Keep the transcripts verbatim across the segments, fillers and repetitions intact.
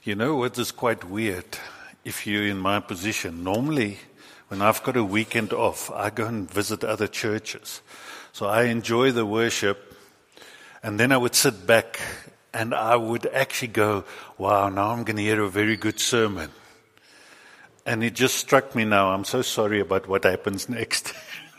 You know what is quite weird? If you're in my position, normally when I've got a weekend off, I go and visit other churches. So I enjoy the worship, and then I would sit back and I would actually go, wow, now I'm going to hear a very good sermon. And it just struck me now, I'm so sorry about what happens next.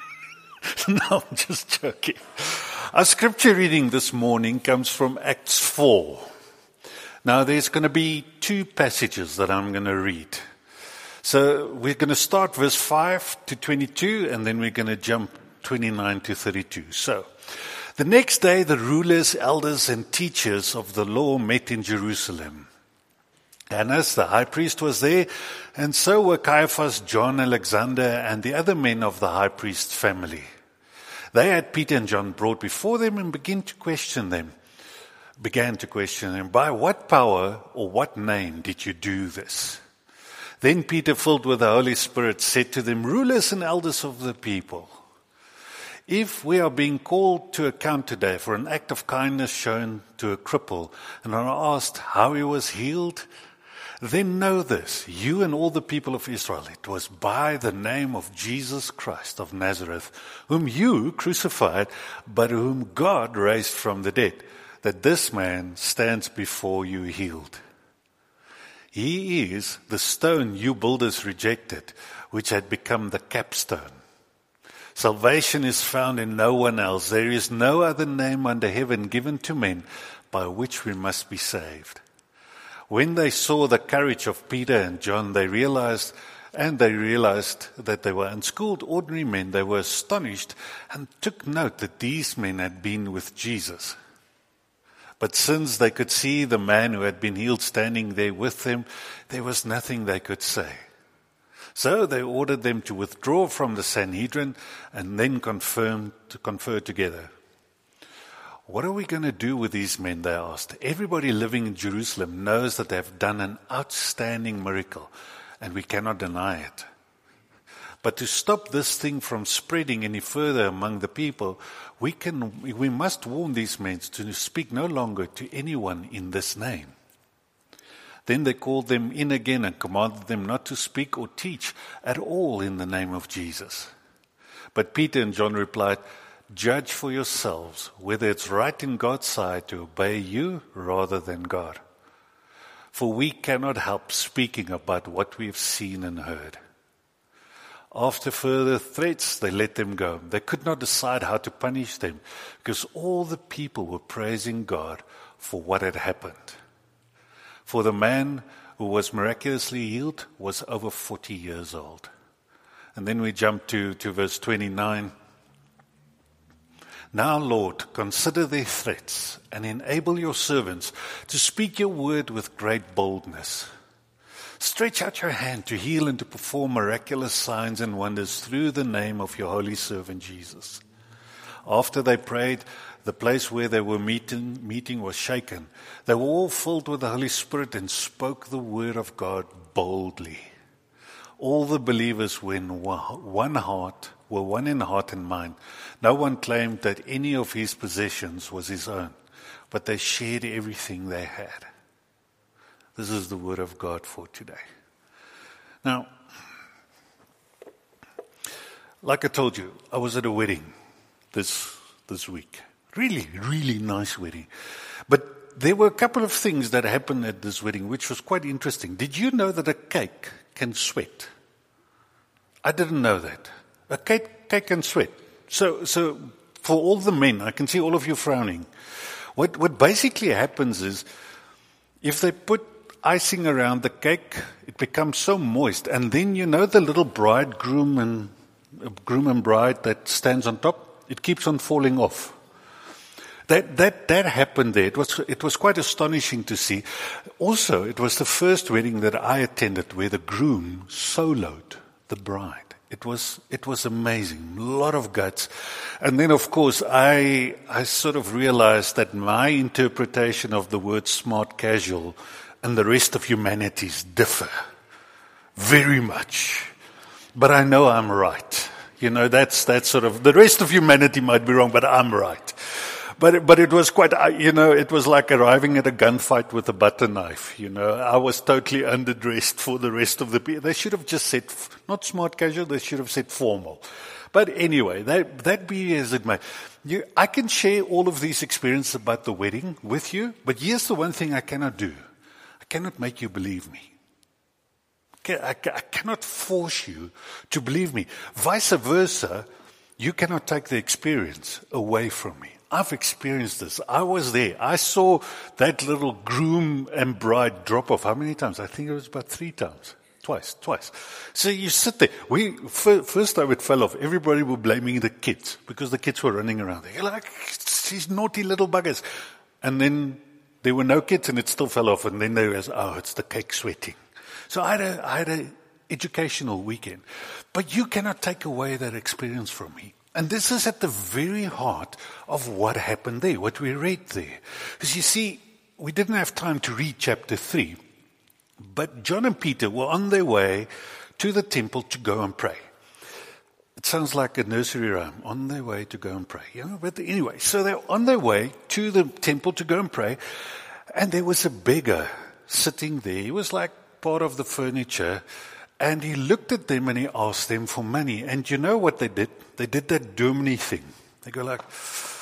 No, I'm just joking. Our scripture reading this morning comes from Acts four. Now, there's going to be two passages that I'm going to read. So we're going to start verse five to twenty-two, and then we're going to jump twenty-nine to thirty-two. So, the next day, the rulers, elders, and teachers of the law met in Jerusalem. Annas, the high priest, was there, and so were Caiaphas, John, Alexander, and the other men of the high priest's family. They had Peter and John brought before them and began to question them. began to question them, by what power or what name did you do this? Then Peter, filled with the Holy Spirit, said to them, rulers and elders of the people, if we are being called to account today for an act of kindness shown to a cripple and are asked how he was healed, then know this, you and all the people of Israel, it was by the name of Jesus Christ of Nazareth, whom you crucified, but whom God raised from the dead, that this man stands before you healed. He is the stone you builders rejected, which had become the capstone. Salvation is found in no one else. There is no other name under heaven given to men by which we must be saved. When they saw the courage of Peter and John, they realized, and they realized that they were unschooled, ordinary men. They were astonished and took note that these men had been with Jesus. But since they could see the man who had been healed standing there with them, there was nothing they could say. So they ordered them to withdraw from the Sanhedrin and then confirmed, to confer together. What are we going to do with these men, they asked. Everybody living in Jerusalem knows that they have done an outstanding miracle, and we cannot deny it. But to stop this thing from spreading any further among the people, we can, we must warn these men to speak no longer to anyone in this name. Then they called them in again and commanded them not to speak or teach at all in the name of Jesus. But Peter and John replied, judge for yourselves whether it's right in God's sight to obey you rather than God. For we cannot help speaking about what we have seen and heard. After further threats, they let them go. They could not decide how to punish them because all the people were praising God for what had happened. For the man who was miraculously healed was over forty years old. And then we jump to, to verse twenty-nine. Now, Lord, consider their threats and enable your servants to speak your word with great boldness. Stretch out your hand to heal and to perform miraculous signs and wonders through the name of your holy servant Jesus. After they prayed, the place where they were meeting, meeting was shaken. They were all filled with the Holy Spirit and spoke the word of God boldly. All the believers were in one heart, were one in heart and mind. No one claimed that any of his possessions was his own, but they shared everything they had. This is the word of God for today. Now, like I told you, I was at a wedding this this week. Really, really nice wedding. But there were a couple of things that happened at this wedding which was quite interesting. Did you know that a cake can sweat? I didn't know that. A cake, cake can sweat. So, so for all the men, I can see all of you frowning. What what basically happens is, if they put icing around the cake, it becomes so moist. And then, you know, the little bride, groom and uh, groom and bride that stands on top, it keeps on falling off. That that that happened there. It was it was quite astonishing to see. Also, it was the first wedding that I attended where the groom soloed the bride. It was it was amazing. A lot of guts. And then, of course, I I sort of realized that my interpretation of the word smart casual and the rest of humanities differ very much. But I know I'm right. You know, that's that's sort of, the rest of humanity might be wrong, but I'm right. But, but it was quite, uh, you know, it was like arriving at a gunfight with a butter knife, you know. I was totally underdressed for the rest of the people. They should have just said, not smart casual, they should have said formal. But anyway, that, that be as it may. You, I can share all of these experiences about the wedding with you, but here's the one thing I cannot do. I cannot make you believe me. I, I cannot force you to believe me. Vice versa, you cannot take the experience away from me. I've experienced this. I was there. I saw that little groom and bride drop off. How many times? I think it was about three times. Twice, twice. So you sit there. We first time it fell off, everybody were blaming the kids because the kids were running around. They're like, these naughty little buggers. And then there were no kids and it still fell off. And then there was, oh, it's the cake sweating. So I had a, I had an educational weekend. But you cannot take away that experience from me. And this is at the very heart of what happened there, what we read there. Because you see, we didn't have time to read chapter three. But John and Peter were on their way to the temple to go and pray. It sounds like a nursery rhyme, on their way to go and pray. You know, but anyway, so they're on their way to the temple to go and pray. And there was a beggar sitting there. He was like part of the furniture. And he looked at them and he asked them for money. And you know what they did? They did that Germany thing. They go like,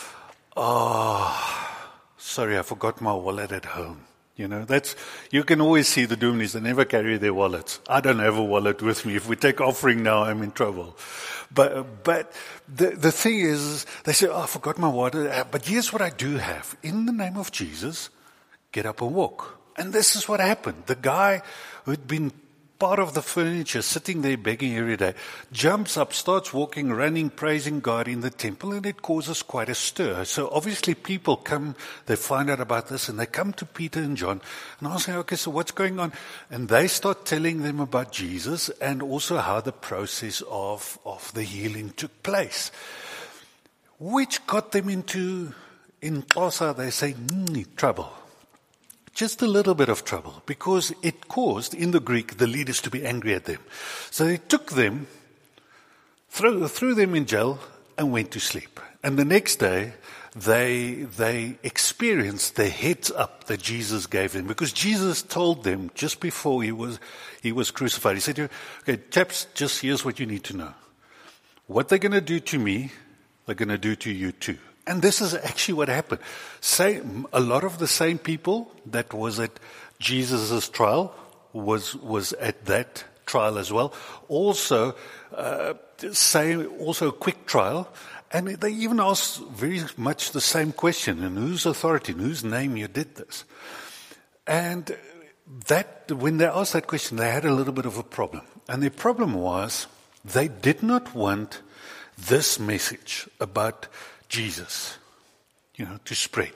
oh, sorry, I forgot my wallet at home. You know, that's, you can always see the Doomnies, they never carry their wallets. I don't have a wallet with me. If we take offering now, I'm in trouble. But, but the, the thing is, they say, oh, I forgot my wallet. But here's what I do have. In the name of Jesus, get up and walk. And this is what happened. The guy who'd been part of the furniture, sitting there begging every day, jumps up, starts walking, running, praising God in the temple, and it causes quite a stir. So obviously people come, they find out about this, and they come to Peter and John, and ask them, okay, so what's going on? And they start telling them about Jesus, and also how the process of, of the healing took place. Which got them into, in Xhosa, they say, mm, trouble. Just a little bit of trouble, because it caused, in the Greek, the leaders to be angry at them. So they took them, threw, threw them in jail, and went to sleep. And the next day, they they experienced the heads up that Jesus gave them, because Jesus told them just before he was he was crucified. He said, okay, chaps, just here's what you need to know. What they're going to do to me, they're going to do to you too. And this is actually what happened. Same, a lot of the same people that was at Jesus' trial was was at that trial as well. Also, uh, same, also a quick trial. And they even asked very much the same question, in whose authority, in whose name you did this. And that, when they asked that question, they had a little bit of a problem. And their problem was, they did not want this message about Jesus, you know, to spread.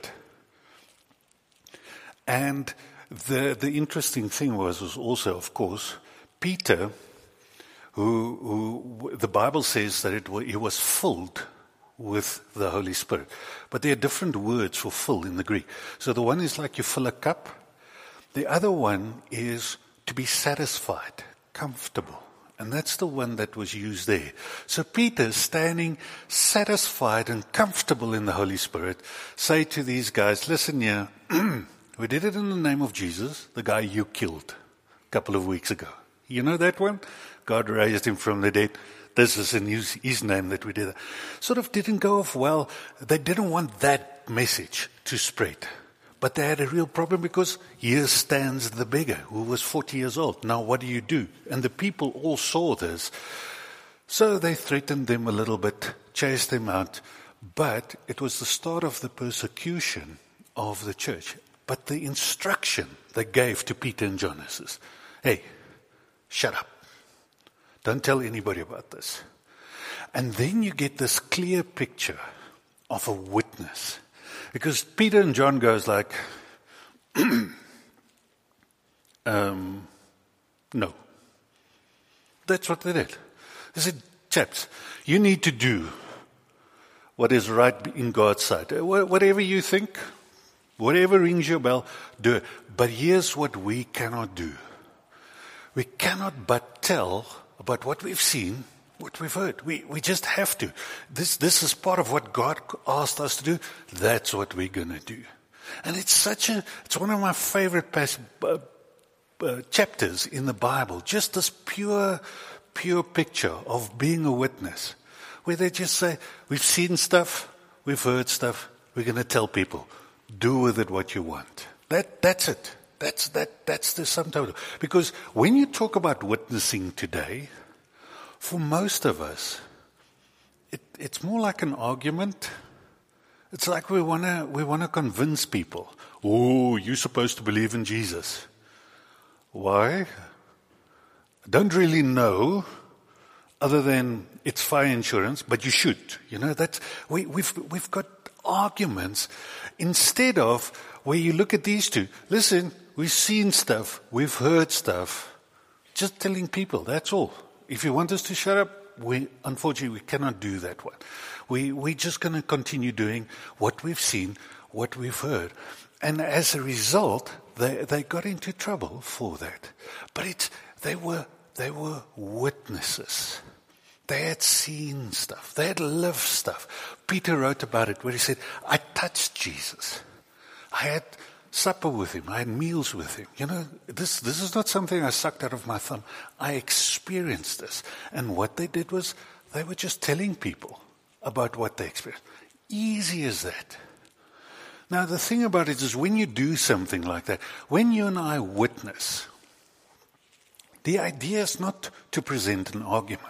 And the the interesting thing was, was also, of course, Peter, who, who the Bible says that it he was filled with the Holy Spirit. But there are different words for fill in the Greek. So the one is like you fill a cup. The other one is to be satisfied, comfortable. And that's the one that was used there. So Peter, standing satisfied and comfortable in the Holy Spirit, say to these guys, listen here, we did it in the name of Jesus, the guy you killed a couple of weeks ago. You know that one? God raised him from the dead. This is in his, his name that we did it. Sort of didn't go off well. They didn't want that message to spread. But they had a real problem, because here stands the beggar who was forty years old. Now what do you do? And the people all saw this. So they threatened them a little bit, chased them out. But it was the start of the persecution of the church. But the instruction they gave to Peter and John is, hey, shut up. Don't tell anybody about this. And then you get this clear picture of a witness. Because Peter and John goes like, um, no. That's what they did. They said, chaps, you need to do what is right in God's sight. Whatever you think, whatever rings your bell, do it. But here's what we cannot do. We cannot but tell about what we've seen, what we've heard. We we just have to. This this is part of what God asked us to do. That's what we're going to do. And it's such a, it's one of my favorite pas- uh, uh, chapters in the Bible. Just this pure, pure picture of being a witness. Where they just say, we've seen stuff, we've heard stuff, we're going to tell people. Do with it what you want. That That's it. That's that. That's the sum total. Because when you talk about witnessing today, for most of us, it, it's more like an argument. It's like we want to we want to convince people. Oh, you're supposed to believe in Jesus. Why? I don't really know, other than it's fire insurance, but you should. You know, that's we, we've we've got arguments instead of where you look at these two. Listen, we've seen stuff, we've heard stuff. Just telling people, that's all. If you want us to shut up, we unfortunately we cannot do that one. We we're just going to continue doing what we've seen, what we've heard, and as a result, they they got into trouble for that. But it's they were they were witnesses. They had seen stuff. They had lived stuff. Peter wrote about it where he said, I touched Jesus. I had supper with him. I had meals with him. You know, this this is not something I sucked out of my thumb. I experienced this. And what they did was they were just telling people about what they experienced. Easy as that. Now, the thing about it is when you do something like that, when you and I witness, the idea is not to present an argument.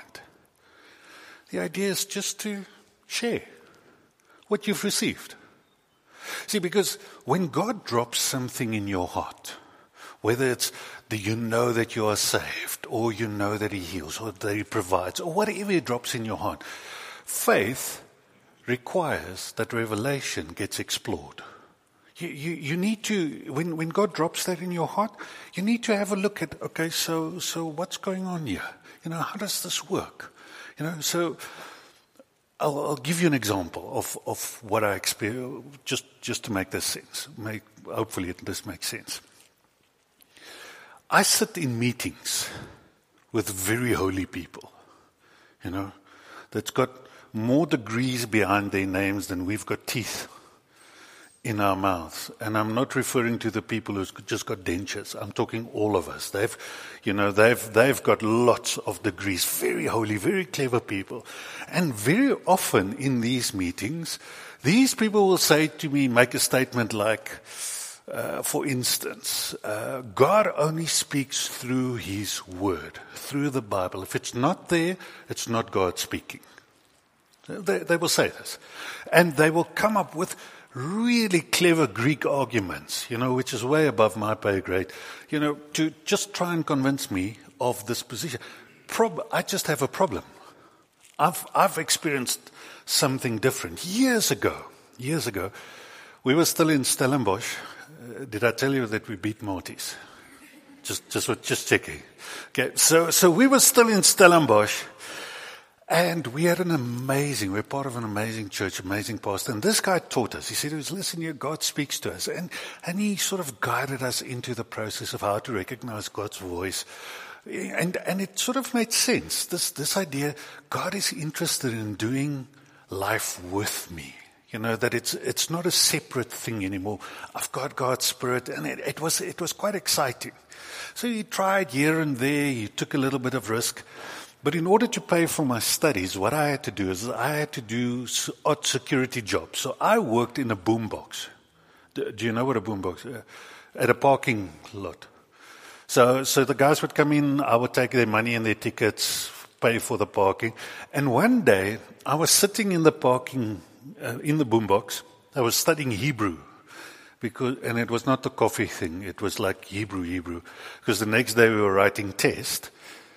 The idea is just to share what you've received. See, because when God drops something in your heart, whether it's that you know that you are saved, or you know that He heals, or that He provides, or whatever He drops in your heart, faith requires that revelation gets explored. You, you, you need to, when, when God drops that in your heart, you need to have a look at, okay, so, so what's going on here? You know, how does this work? You know, so I'll, I'll give you an example of, of what I experienced, just, just to make this sense. Make, hopefully it, this makes sense. I sit in meetings with very holy people, you know, that's got more degrees behind their names than we've got teeth in our mouths. And I'm not referring to the people who's just got dentures. I'm talking all of us. They've, you know, they've, they've got lots of degrees, very holy, very clever people. And very often in these meetings, these people will say to me, make a statement like, uh, for instance, uh, God only speaks through His Word, through the Bible. If it's not there, it's not God speaking. They, they will say this. And they will come up with really clever Greek arguments, you know, which is way above my pay grade, you know, to just try and convince me of this position. Prob- I just have a problem. I've I've experienced something different. Years ago, years ago, we were still in Stellenbosch. Uh, did I tell you that we beat Morties? Just just just checking. Okay, so so we were still in Stellenbosch. And we had an amazing, we're part of an amazing church, amazing pastor. And this guy taught us. He said, listen here, God speaks to us. And, and he sort of guided us into the process of how to recognize God's voice. And, and it sort of made sense. This, this idea, God is interested in doing life with me. You know, that it's, it's not a separate thing anymore. I've got God's Spirit. And it, it was, it was quite exciting. So he tried here and there. He took a little bit of risk. But in order to pay for my studies, what I had to do is I had to do odd security jobs. So I worked in a boombox. Do you know what a boombox is? At a parking lot. So, so the guys would come in, I would take their money and their tickets, pay for the parking. And one day, I was sitting in the parking, uh, in the boombox. I was studying Hebrew. Because, and it was not the coffee thing. It was like Hebrew, Hebrew. Because the next day we were writing tests.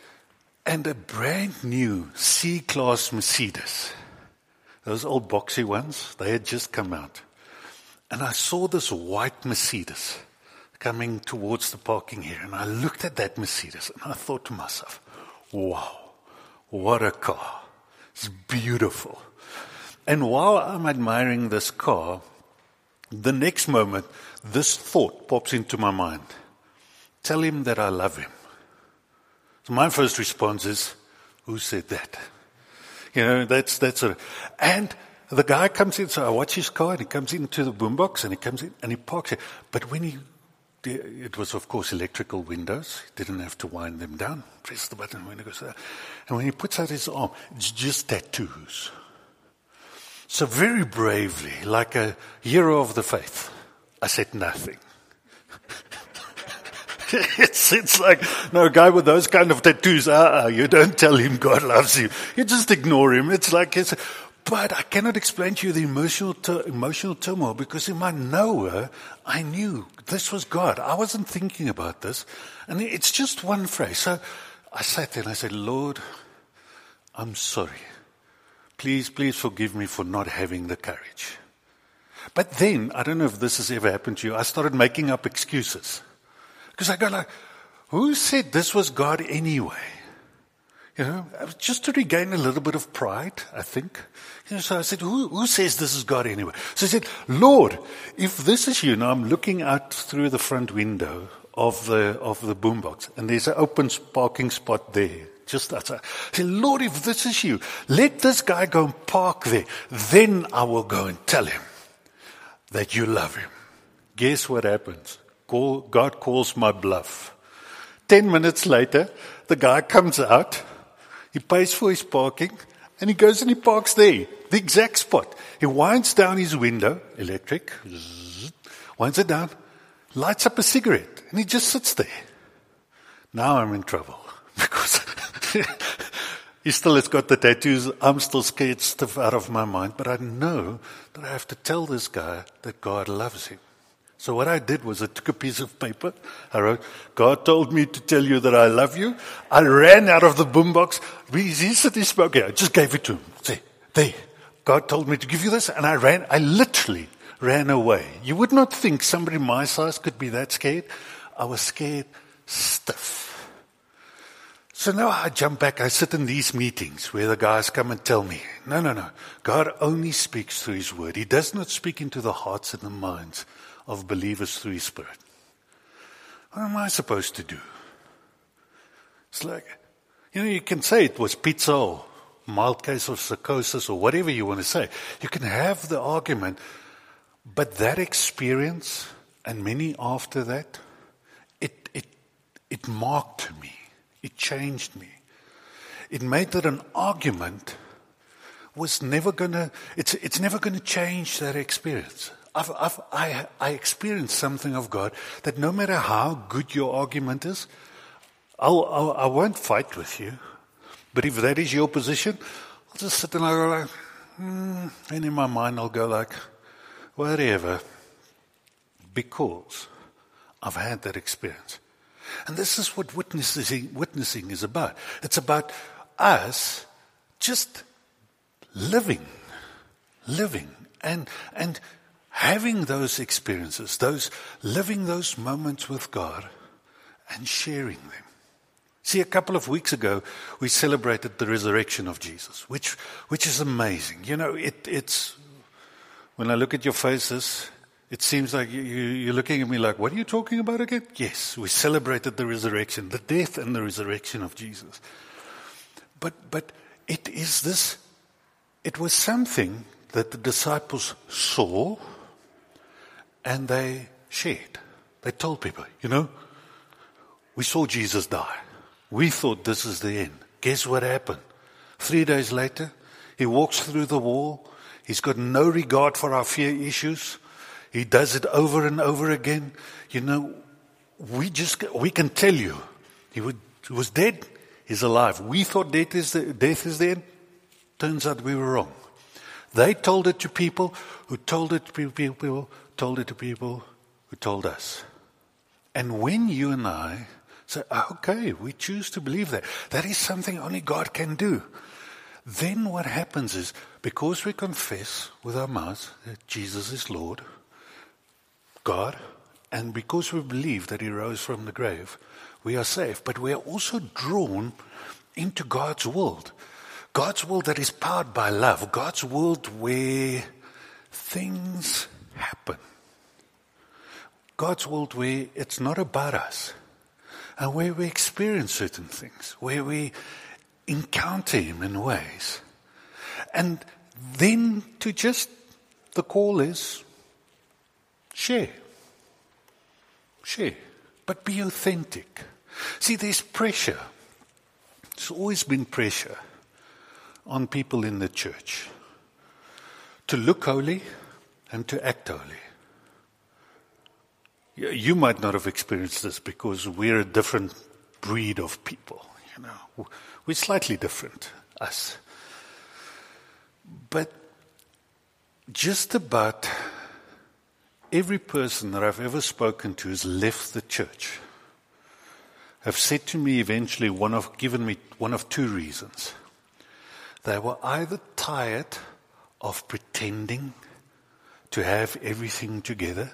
And a brand new C-Class Mercedes, those old boxy ones, they had just come out. And I saw this white Mercedes coming towards the parking here. And I looked at that Mercedes and I thought to myself, wow, what a car. It's beautiful. And while I'm admiring this car, the next moment, this thought pops into my mind. Tell him that I love him. So my first response is, who said that? You know, that's, that's a, and the guy comes in, so I watch his car, and he comes into the boombox, and he comes in, and he parks it. But when he, it was, of course, electrical windows. He didn't have to wind them down. Press the button, the window goes down. And when he puts out his arm, it's just tattoos. So very bravely, like a hero of the faith, I said nothing. it's, it's like, no, a guy with those kind of tattoos, uh-uh, you don't tell him God loves you. You just ignore him. It's like, it's, but I cannot explain to you the emotional tur- emotional turmoil, because in my knower, I knew this was God. I wasn't thinking about this. And it's just one phrase. So I sat there and I said, Lord, I'm sorry. Please, please forgive me for not having the courage. But then, I don't know if this has ever happened to you, I started making up excuses. Because I go like, who said this was God anyway? You know, just to regain a little bit of pride, I think. You know, so I said, who, who says this is God anyway? So I said, Lord, if this is you, now I'm looking out through the front window of the of the boombox, and there's an open parking spot there, just outside. I said, Lord, if this is you, let this guy go and park there. Then I will go and tell him that you love him. Guess what happens? Call, God calls my bluff. Ten minutes later, the guy comes out. He pays for his parking, and he goes and he parks there, the exact spot. He winds down his window, electric, zzz, winds it down, lights up a cigarette, and he just sits there. Now I'm in trouble, because he still has got the tattoos. I'm still scared stuff out of my mind, but I know that I have to tell this guy that God loves him. So what I did was I took a piece of paper. I wrote, God told me to tell you that I love you. I ran out of the boombox. He said he spoke. I just gave it to him. Say, there. God told me to give you this. And I ran. I literally ran away. You would not think somebody my size could be that scared. I was scared stiff. So now I jump back. I sit in these meetings where the guys come and tell me, no, no, no. God only speaks through his word. He does not speak into the hearts and the minds of believers through his Spirit. What am I supposed to do? It's like, you know, you can say it was pizza or mild case of psychosis or whatever you want to say. You can have the argument, but that experience and many after that, it it it marked me. It changed me. It made that an argument was never gonna, it's it's never gonna change that experience. I've, I've, I, I experienced something of God that no matter how good your argument is, I'll, I'll, I won't fight with you. But if that is your position, I'll just sit and I'll go like, hmm, and in my mind I'll go like, whatever. Because I've had that experience. And this is what witnessing, witnessing is about. It's about us just living, living, and and having those experiences, those living those moments with God and sharing them. See, a couple of weeks ago, we celebrated the resurrection of Jesus, which which is amazing. You know, it, it's, when I look at your faces, it seems like you, you, you're looking at me like, what are you talking about again? Yes, we celebrated the resurrection, the death and the resurrection of Jesus. But but it is this, it was something that the disciples saw, and they shared. They told people, you know, we saw Jesus die. We thought this is the end. Guess what happened? Three days later, he walks through the wall. He's got no regard for our fear issues. He does it over and over again. You know, we just, we can tell you, he, would, he was dead, he's alive. We thought death is the, death is the end. Turns out we were wrong. They told it to people who told it to people, told it to people who told us. And when you and I say, okay, we choose to believe that, that is something only God can do. Then what happens is, because we confess with our mouths that Jesus is Lord, God, and because we believe that he rose from the grave, we are saved. But we are also drawn into God's world. God's world that is powered by love. God's world where things happen. God's world where it's not about us. And where we experience certain things. Where we encounter him in ways And then to just, the call is, share. Share. But be authentic. See, there's pressure. There's always been pressure on people in the church to look holy and to act holy. You might not have experienced this because we're a different breed of people. You know, we're slightly different, us. But just about every person that I've ever spoken to who's left the church have said to me eventually, one of given me one of two reasons. They were either tired of pretending to have everything together,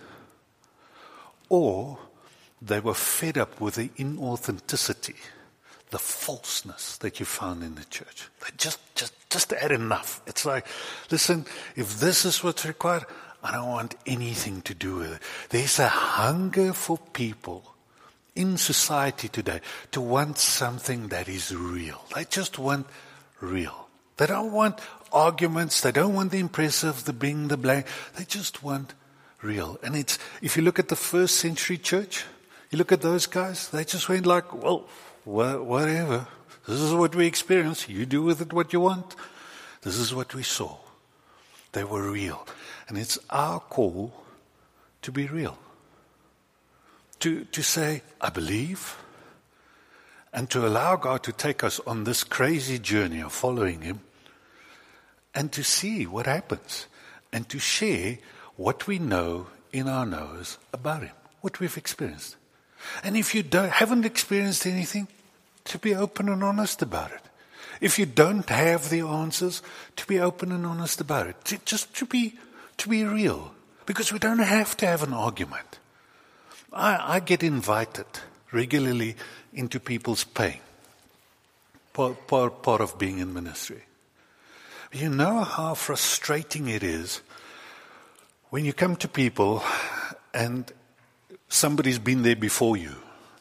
or they were fed up with the inauthenticity, the falseness that you found in the church. They just, just, just had enough. It's like, listen, if this is what's required, I don't want anything to do with it. There's a hunger for people in society today to want something that is real. They just want real. They don't want arguments. They don't want the impressive, the bling, the blank. They just want real. And it's, if you look at the first century church, you look at those guys, they just went like, well, wha- whatever. This is what we experience. You do with it what you want. This is what we saw. They were real. And it's our call to be real. To, to say, I believe, and to allow God to take us on this crazy journey of following Him, and to see what happens, and to share what we know in our knows about Him, what we've experienced. And if you don't, haven't experienced anything, to be open and honest about it. If you don't have the answers, to be open and honest about it. To, just to be, to be real. Because we don't have to have an argument. I, I get invited regularly into people's pain. Part, part, part of being in ministry. You know how frustrating it is when you come to people and somebody's been there before you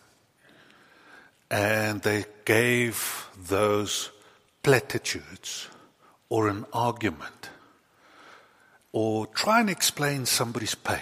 and they gave those platitudes or an argument or try and explain somebody's pain.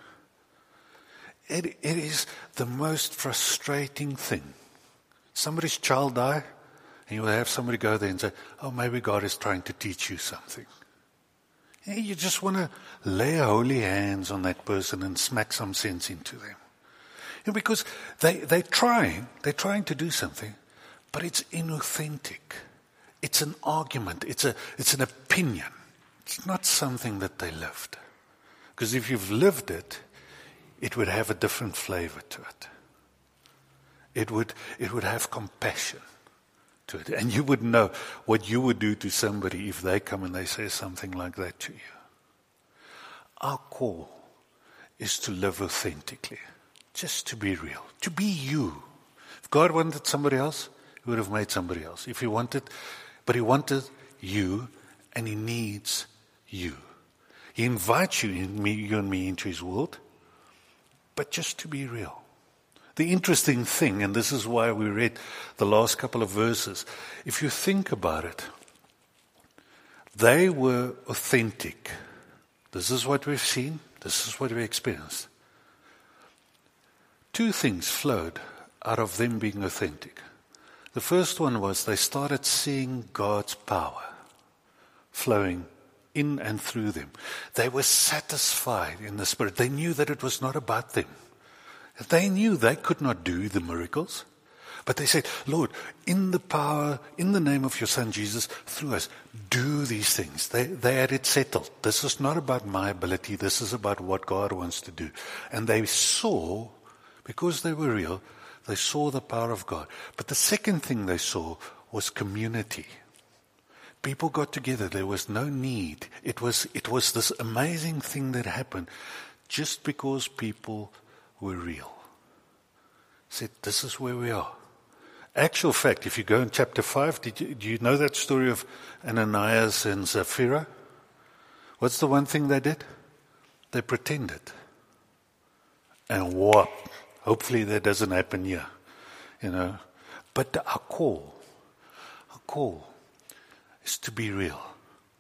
It, it is the most frustrating thing. Somebody's child die, and you will have somebody go there and say, oh, maybe God is trying to teach you something. Yeah, you just want to lay holy hands on that person and smack some sense into them. Yeah, because they, they're trying, they're trying to do something, but it's inauthentic. It's an argument. It's a, it's an opinion. It's not something that they lived. Because if you've lived it, it would have a different flavor to it. It would, it would have compassion to it. And you would know what you would do to somebody if they come and they say something like that to you. Our call is to live authentically. Just to be real. To be you. If God wanted somebody else, He would have made somebody else. If He wanted, but He wanted you, and He needs you. He invites you, in me, you and me into His world, but just to be real. The interesting thing, and this is why we read the last couple of verses, if you think about it, they were authentic. This is what we've seen. This is what we experienced. Two things flowed out of them being authentic. The first one was they started seeing God's power flowing in and through them. They were satisfied in the Spirit. They knew that it was not about them. They knew they could not do the miracles. But they said, Lord, in the power, in the name of your Son Jesus, through us, do these things. They, they had it settled. This is not about my ability. This is about what God wants to do. And they saw, because they were real, they saw the power of God. But the second thing they saw was community. People got together. There was no need. It was, it was this amazing thing that happened just because people were real. Said, this is where we are. Actual fact, if you go in chapter five, did you, do you know that story of Ananias and Sapphira? What's the one thing they did? They pretended. And what? Hopefully that doesn't happen here. You know. But our call, our call is to be real.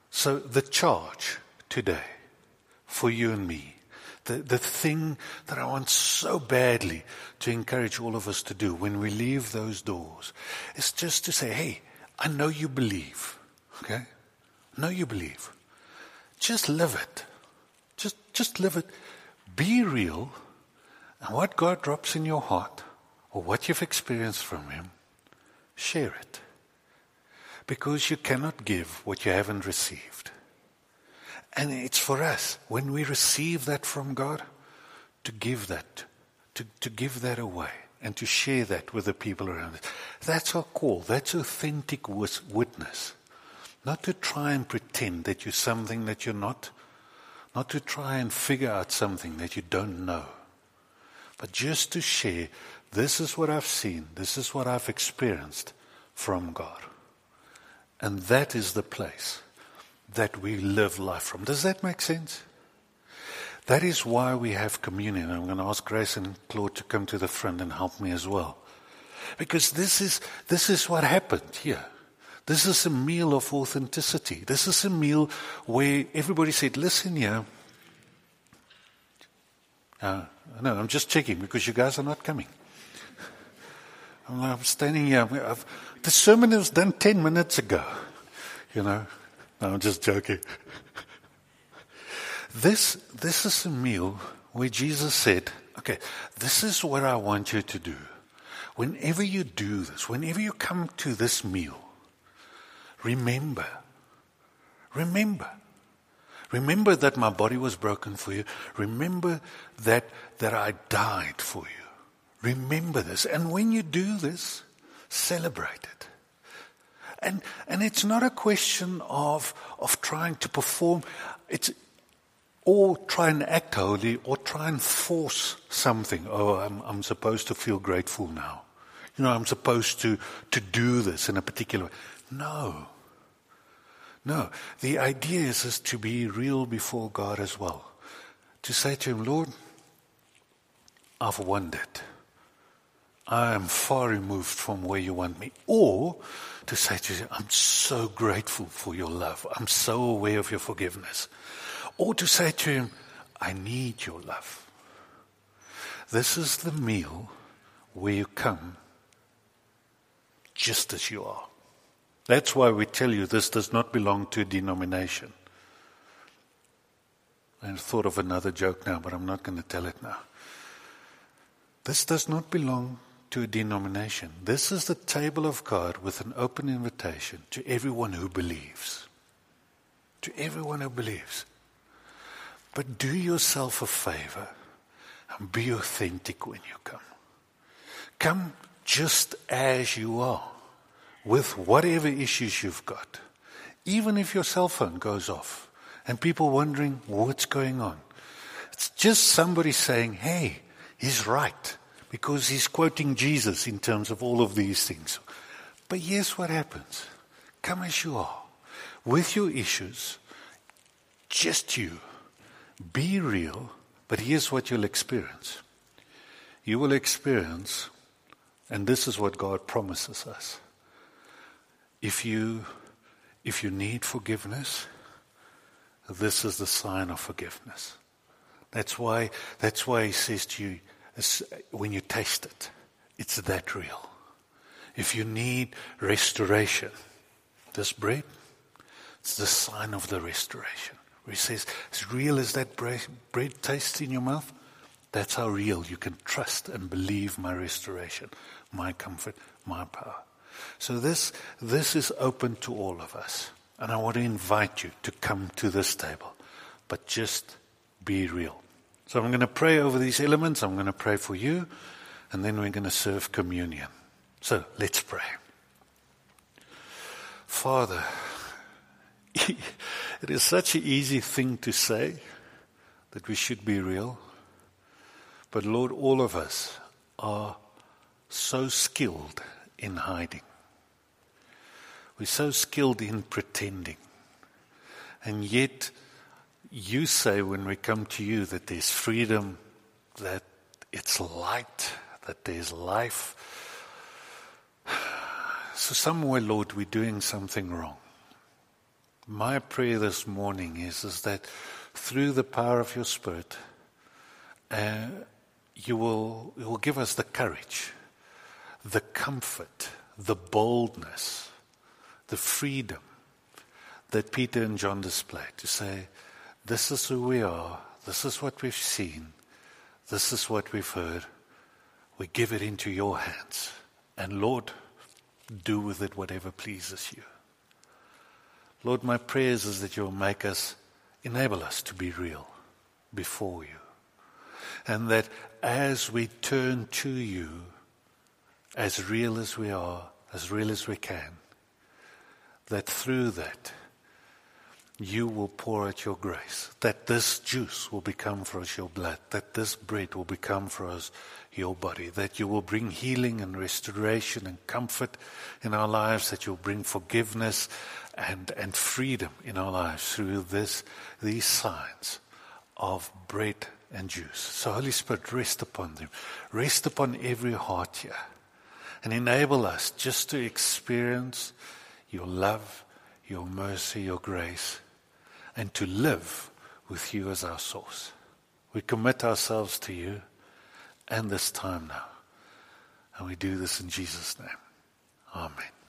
So the charge today for you and me, the, the thing that I want so badly to encourage all of us to do when we leave those doors is just to say, hey, I know you believe, okay? I know you believe. Just live it. Just, just live it. Be real. And what God drops in your heart, or what you've experienced from Him, share it. Because you cannot give what you haven't received. And it's for us, when we receive that from God, to give that, to, to give that away, and to share that with the people around us. That's our call. That's authentic witness. Not to try and pretend that you're something that you're not. Not to try and figure out something that you don't know. But just to share, this is what I've seen, this is what I've experienced from God. And that is the place that we live life from. Does that make sense? That is why we have communion. I'm going to ask Grace and Claude to come to the front and help me as well. Because this is, this is what happened here. This is a meal of authenticity. This is a meal where everybody said, listen here. Uh, no, I'm just checking because you guys are not coming. I'm, I'm standing here. I've, the sermon was done ten minutes ago. You know, no, I'm just joking. This, this is a meal where Jesus said, okay, this is what I want you to do. Whenever you do this, whenever you come to this meal, remember, remember. Remember that my body was broken for you. Remember that, that I died for you. Remember this. And when you do this, celebrate it. And and it's not a question of of trying to perform, it's or try and act holy, or try and force something. Oh, I'm I'm supposed to feel grateful now. You know, I'm supposed to, to do this in a particular way. No. No, the idea is, is to be real before God as well. To say to Him, Lord, I've wandered. I am far removed from where you want me. Or to say to Him, I'm so grateful for your love. I'm so aware of your forgiveness. Or to say to Him, I need your love. This is the meal where you come just as you are. That's why we tell you this does not belong to a denomination. I thought of another joke now, but I'm not going to tell it now. This does not belong to a denomination. This is the table of God with an open invitation to everyone who believes. To everyone who believes. But do yourself a favor and be authentic when you come. Come just as you are. With whatever issues you've got. Even if your cell phone goes off and people wondering what's going on. It's just somebody saying, hey, he's right. Because he's quoting Jesus in terms of all of these things. But here's what happens. Come as you are. With your issues. Just you. Be real. But here's what you'll experience. You will experience, and this is what God promises us. If you, if you need forgiveness, this is the sign of forgiveness. That's why, that's why He says to you, when you taste it, it's that real. If you need restoration, this bread, it's the sign of the restoration. Where He says, as real as that bread, bread tastes in your mouth, that's how real you can trust and believe my restoration, my comfort, my power. So this, this is open to all of us. And I want to invite you to come to this table. But just be real. So I'm going to pray over these elements. I'm going to pray for you. And then we're going to serve communion. So let's pray. Father, it is such an easy thing to say that we should be real. But Lord, all of us are so skilled in hiding. We're so skilled in pretending. And yet, you say when we come to you that there's freedom, that it's light, that there's life. So somewhere, Lord, we're doing something wrong. my prayer this morning is, is that through the power of your Spirit, uh, you will, you will give us the courage, the comfort, the boldness, the freedom that Peter and John displayed to say, this is who we are, this is what we've seen, this is what we've heard. We give it into your hands. And Lord, do with it whatever pleases you. Lord, my prayers is that you'll make us, enable us to be real before you. And that as we turn to you, as real as we are, as real as we can, that through that, you will pour out your grace, that this juice will become for us your blood, that this bread will become for us your body, that you will bring healing and restoration and comfort in our lives, that you'll bring forgiveness and, and freedom in our lives through this, these signs of bread and juice. So Holy Spirit, rest upon them. Rest upon every heart here and enable us just to experience your love, your mercy, your grace, and to live with you as our source. We commit ourselves to you and this time now. And we do this in Jesus' name. Amen.